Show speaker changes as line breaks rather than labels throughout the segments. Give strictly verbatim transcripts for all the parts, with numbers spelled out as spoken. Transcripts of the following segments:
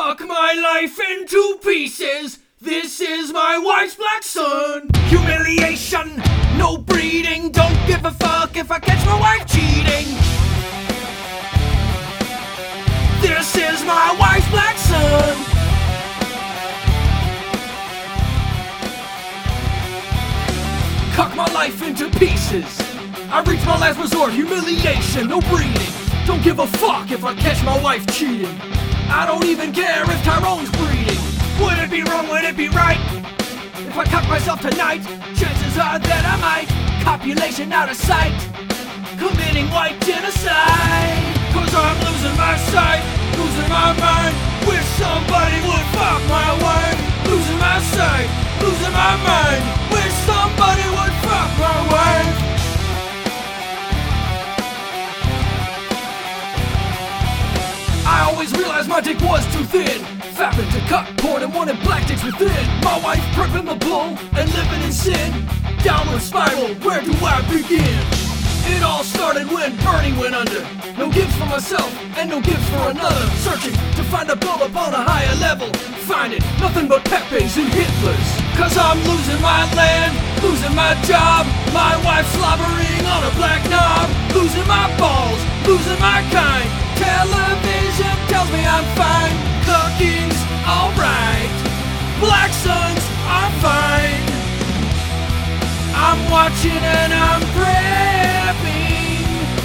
Cuck my life into pieces. This is my wife's black son. Humiliation, no breeding. Don't give a fuck if I catch my wife cheating. This is my wife's black son. Cuck my life into pieces. I reach my last resort. Humiliation, no breeding. Don't give a fuck if I catch my wife cheating. I don't even care if Tyrone's breeding. Would it be wrong, would it be right? If I cuck myself tonight, chances are that I might. Copulation out of sight, committing white genocide. Cause I'm losing my sight, losing my mind. Wish somebody would fuck my wife. Losing my sight, losing my mind. Wish somebody would fuck my wife. I always realized my dick was too thin. Fapping to cut porn and wanted black dicks within. My wife prepping the bull and living in sin. Downward spiral, where do I begin? It all started when Bernie went under. No gifts for myself and no gifts for another. Searching to find a build up on a higher level. Find it, nothing but Pepes and Hitlers. Cause I'm losing my land, losing my job. My wife slobbering on a black knob. Losing my balls, losing my kind. Television tells me I'm fine. Cucking's alright. Black sons are fine. I'm watching and I'm prepping.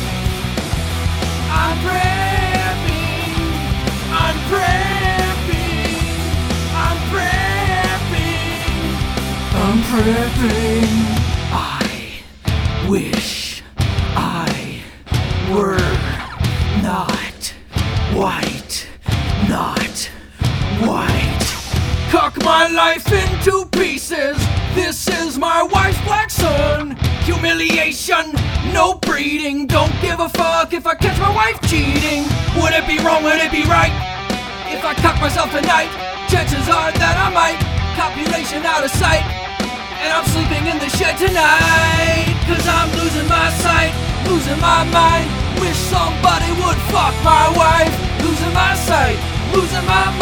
I'm prepping. I'm prepping. I'm prepping. I'm prepping. I wish I were not white, not white. Cuck my life into pieces. This is my wife's black son. Humiliation, no breeding. Don't give a fuck if I catch my wife cheating. Would it be wrong, would it be right? If I cuck myself tonight, chances are that I might. Copulation out of sight, and I'm sleeping in the shed tonight. Cause I'm losing my sight, losing my mind. Wish somebody would fuck my wife. Losing my sight, losing my